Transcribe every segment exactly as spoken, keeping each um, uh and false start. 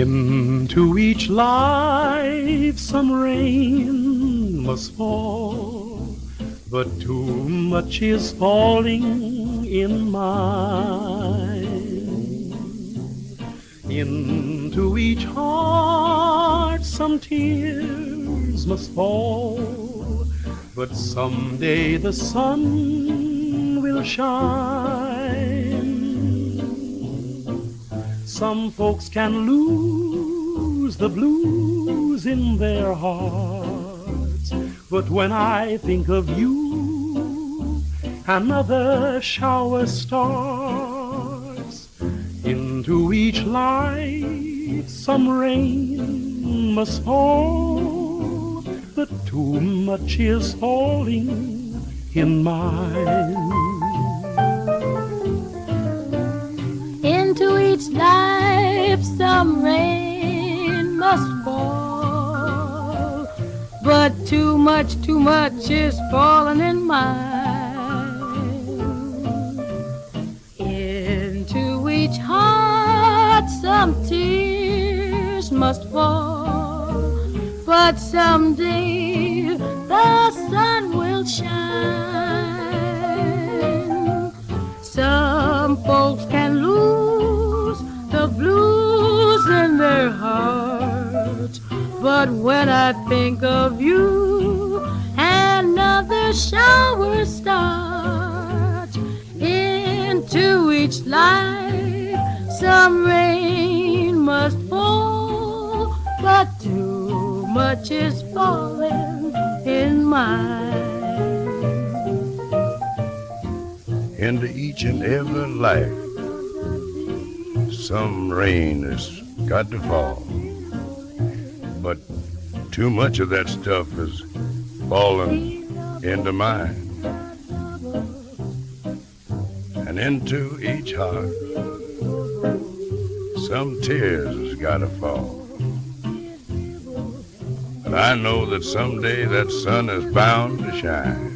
Into each life some rain must fall, but too much is falling in mine. Into each heart some tears must fall, but someday the sun will shine. Some folks can lose the blues in their hearts, but when I think of you, another shower starts. Into each life some rain must fall, but too much is falling in mine. Into each life some rain must fall, but too much, too much is falling in mine. Into each heart some tears must fall, but someday the sun will shine. Some folks can lose the blues in their hearts, but when I think of you, another shower starts. Into each life some rain must fall, but too much is falling in mine. Into each and every life some rain has got to fall, but too much of that stuff is falling into mine. And into each heart some tears has got to fall, but I know that someday that sun is bound to shine.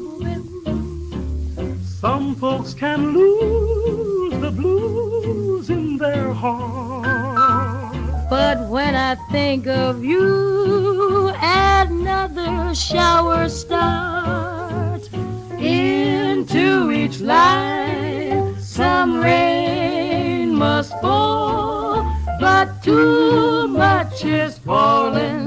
Some folks can lose the blues in their heart, but when I think of you, another shower starts. Into each life some rain must fall, but too much is falling